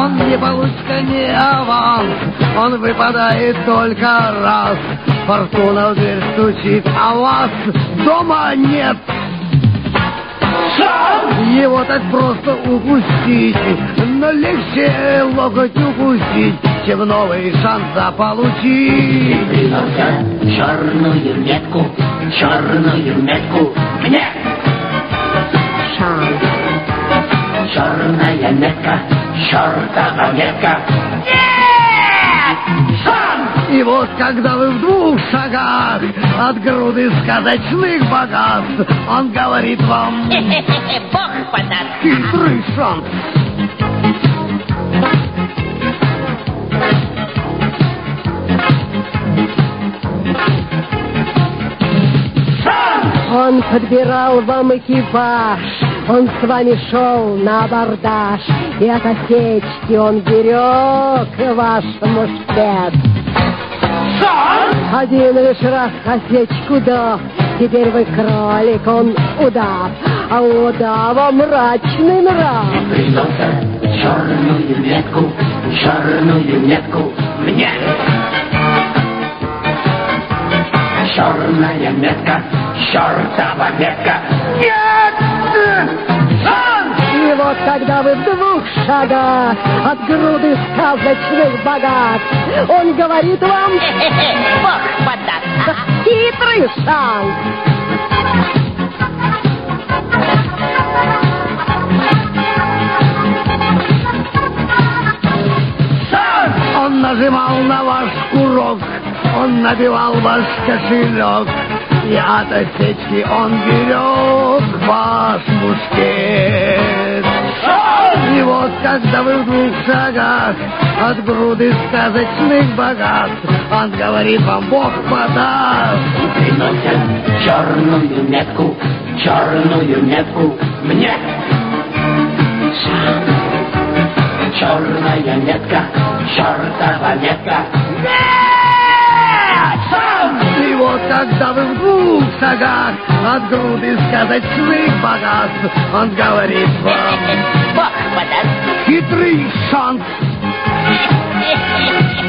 он не получится не аванс, он выпадает только раз. Фортуна в дверь стучит, а вас дома нет. Его так просто упустить, но легче локоть упустить, чем новый шанс заполучить. Принося черную метку мне. Шанс. Черная метка, чертова метка. Нет! Шанс! И вот когда вы в 2 шагах от груды сказочных богатств, он говорит вам: Бог подаст. Хитрый шанс. Он подбирал вам экипаж, он с вами шел на абордаж, и от осечки он берег ваш мушкет. Один лишь раз осечку дал, теперь вы кролик, он удав, а у удава мрачный нрав. Принося черную метку мне. Черная метка, чертова метка. Нет! Шанс! И вот когда вы в 2 шагах от груды сказочных богатств, он говорит вам: Бог подаст. хитрый шанс. Он нажимал на ваш курок, он набивал ваш кошелек, и от осечки он берег ваш мушкет. И вот когда вы в 2 шагах от груды сказочных богатств, он говорит вам: Бог подаст. Принося черную метку мне. Черная метка, чертова метка. Нет! Шанс! И вот когда вы в 2 шагах от груды сказочных богатств, он говорит вам: Бог подаст. Хитрый шанс.